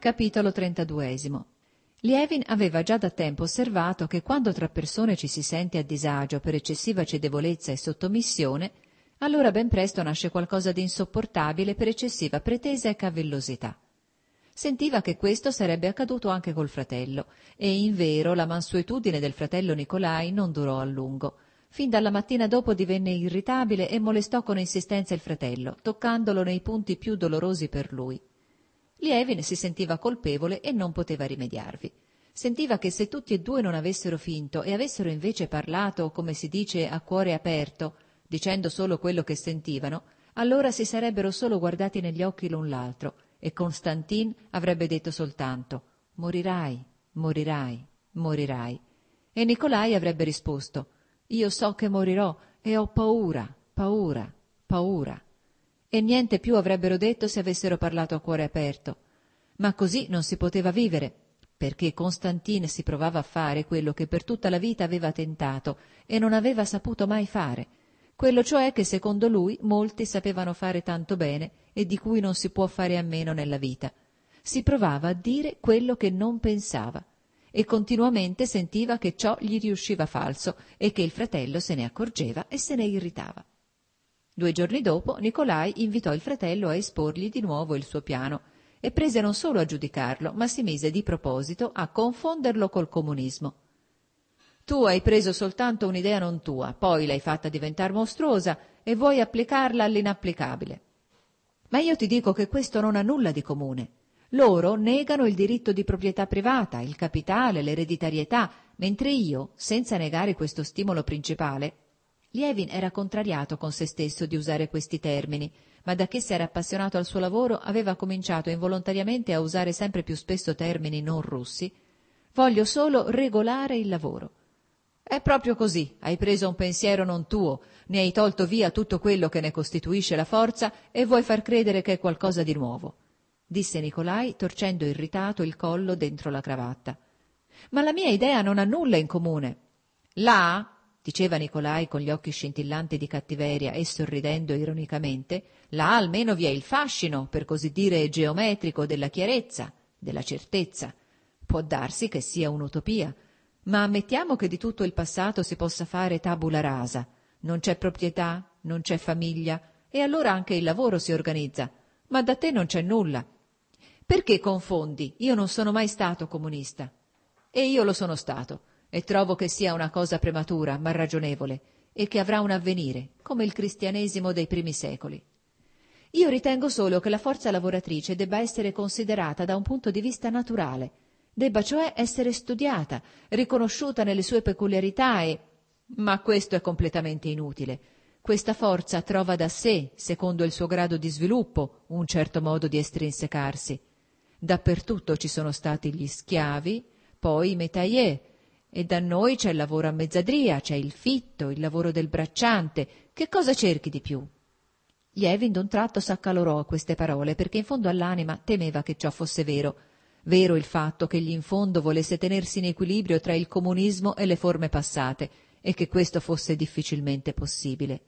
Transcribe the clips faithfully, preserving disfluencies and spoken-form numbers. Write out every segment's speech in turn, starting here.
Capitolo trentaduesimo. Lievin aveva già da tempo osservato che quando tra persone ci si sente a disagio per eccessiva cedevolezza e sottomissione, allora ben presto nasce qualcosa di insopportabile per eccessiva pretesa e cavillosità. Sentiva che questo sarebbe accaduto anche col fratello, e invero la mansuetudine del fratello Nicolai non durò a lungo. Fin dalla mattina dopo divenne irritabile e molestò con insistenza il fratello, toccandolo nei punti più dolorosi per lui. Lievin si sentiva colpevole e non poteva rimediarvi. Sentiva che se tutti e due non avessero finto e avessero invece parlato, come si dice, a cuore aperto, dicendo solo quello che sentivano, allora si sarebbero solo guardati negli occhi l'un l'altro e Constantin avrebbe detto soltanto «Morirai, morirai, morirai». E Nicolai avrebbe risposto «Io so che morirò e ho paura, paura, paura». E niente più avrebbero detto se avessero parlato a cuore aperto. Ma così non si poteva vivere, perché Constantin si provava a fare quello che per tutta la vita aveva tentato e non aveva saputo mai fare, quello cioè che secondo lui molti sapevano fare tanto bene e di cui non si può fare a meno nella vita. Si provava a dire quello che non pensava e continuamente sentiva che ciò gli riusciva falso e che il fratello se ne accorgeva e se ne irritava. Due giorni dopo Nicolai invitò il fratello a esporgli di nuovo il suo piano e prese non solo a giudicarlo, ma si mise di proposito a confonderlo col comunismo. Tu hai preso soltanto un'idea non tua, poi l'hai fatta diventare mostruosa e vuoi applicarla all'inapplicabile. Ma io ti dico che questo non ha nulla di comune. Loro negano il diritto di proprietà privata, il capitale, l'ereditarietà, mentre io, senza negare questo stimolo principale, Lievin era contrariato con se stesso di usare questi termini, ma da che si era appassionato al suo lavoro aveva cominciato involontariamente a usare sempre più spesso termini non russi. Voglio solo regolare il lavoro. È proprio così, hai preso un pensiero non tuo, ne hai tolto via tutto quello che ne costituisce la forza e vuoi far credere che è qualcosa di nuovo, disse Nicolai, torcendo irritato il collo dentro la cravatta. Ma la mia idea non ha nulla in comune. Là, diceva Nicolai con gli occhi scintillanti di cattiveria e sorridendo ironicamente, là almeno vi è il fascino, per così dire geometrico, della chiarezza, della certezza. Può darsi che sia un'utopia, ma ammettiamo che di tutto il passato si possa fare tabula rasa. Non c'è proprietà, non c'è famiglia, e allora anche il lavoro si organizza. Ma da te non c'è nulla. Perché confondi? Io non sono mai stato comunista. E io lo sono stato. E trovo che sia una cosa prematura, ma ragionevole, e che avrà un avvenire, come il cristianesimo dei primi secoli. Io ritengo solo che la forza lavoratrice debba essere considerata da un punto di vista naturale, debba cioè essere studiata, riconosciuta nelle sue peculiarità e... Ma questo è completamente inutile. Questa forza trova da sé, secondo il suo grado di sviluppo, un certo modo di estrinsecarsi. Dappertutto ci sono stati gli schiavi, poi i métayer, e da noi c'è il lavoro a mezzadria, c'è il fitto, il lavoro del bracciante. Che cosa cerchi di più? Lievin d'un tratto s'accalorò a queste parole, perché in fondo all'anima temeva che ciò fosse vero. Vero il fatto che egli in fondo volesse tenersi in equilibrio tra il comunismo e le forme passate, e che questo fosse difficilmente possibile.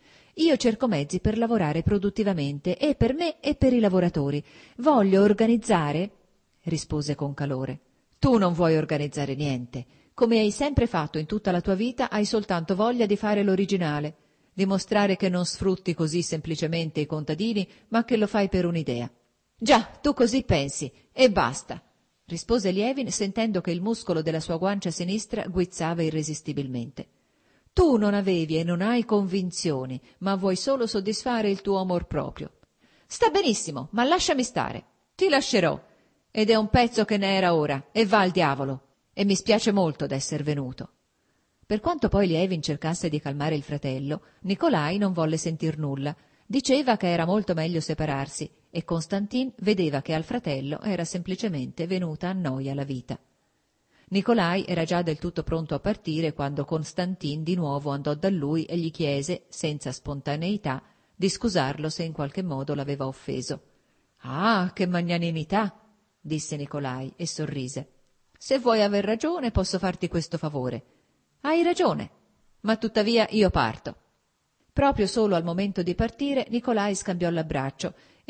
Io cerco mezzi per lavorare produttivamente, e per me e per i lavoratori. Voglio organizzare... rispose con calore. Tu non vuoi organizzare niente. Come hai sempre fatto in tutta la tua vita, hai soltanto voglia di fare l'originale, dimostrare che non sfrutti così semplicemente i contadini, ma che lo fai per un'idea. Già, tu così pensi, e basta, rispose Lievin, sentendo che il muscolo della sua guancia sinistra guizzava irresistibilmente. Tu non avevi e non hai convinzioni, ma vuoi solo soddisfare il tuo amor proprio. Sta benissimo, ma lasciami stare. Ti lascerò, ed è un pezzo che ne era ora, e va al diavolo. E mi spiace molto d'esser venuto. Per quanto poi Lievin cercasse di calmare il fratello, Nicolai non volle sentir nulla. Diceva che era molto meglio separarsi, e Constantin vedeva che al fratello era semplicemente venuta a noia la vita. Nicolai era già del tutto pronto a partire quando Constantin di nuovo andò da lui e gli chiese, senza spontaneità, di scusarlo se in qualche modo l'aveva offeso. «Ah, che magnanimità!» disse Nicolai e sorrise. «Se vuoi aver ragione posso farti questo favore». «Hai ragione, ma tuttavia io parto». Proprio solo al momento di partire Nicolai scambiò l'abbraccio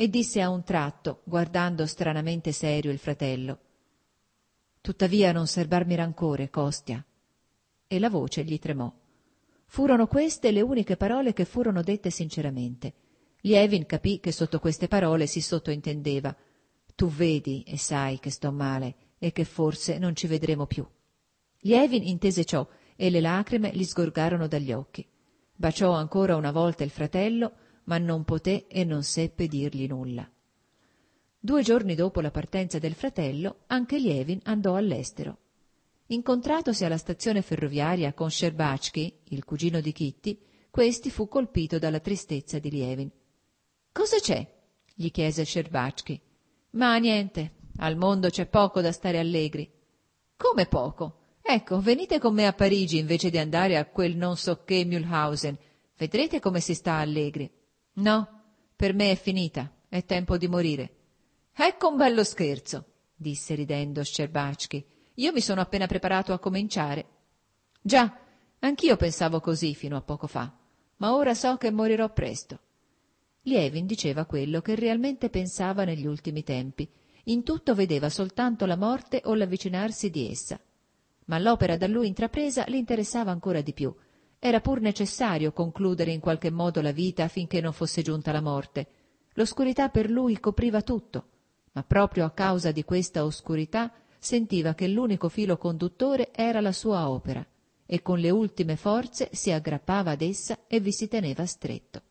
e disse a un tratto, guardando stranamente serio il fratello: «Tuttavia non serbarmi rancore, Costia». E la voce gli tremò. Furono queste le uniche parole che furono dette sinceramente. Lievin capì che sotto queste parole si sottointendeva: «Tu vedi e sai che sto male e che forse non ci vedremo più». Lievin intese ciò e le lacrime gli sgorgarono dagli occhi. Baciò ancora una volta il fratello, ma non poté e non seppe dirgli nulla. Due giorni dopo la partenza del fratello, anche Lievin andò all'estero. Incontratosi alla stazione ferroviaria con Scherbatsky, il cugino di Kitty, questi fu colpito dalla tristezza di Lievin. «Cosa c'è?» gli chiese Scherbatsky. «Ma niente, al mondo c'è poco da stare allegri». «Come poco? Ecco, venite con me a Parigi invece di andare a quel non so che Mühlhausen. Vedrete come si sta allegri». «No, per me è finita, è tempo di morire». «Ecco un bello scherzo», disse ridendo Scherbatsky. «Io mi sono appena preparato a cominciare». «Già, anch'io pensavo così fino a poco fa, ma ora so che morirò presto». Lievin diceva quello che realmente pensava negli ultimi tempi. In tutto vedeva soltanto la morte o l'avvicinarsi di essa. Ma l'opera da lui intrapresa l'interessava ancora di più. Era pur necessario concludere in qualche modo la vita finché non fosse giunta la morte. L'oscurità per lui copriva tutto, ma proprio a causa di questa oscurità sentiva che l'unico filo conduttore era la sua opera, e con le ultime forze si aggrappava ad essa e vi si teneva stretto.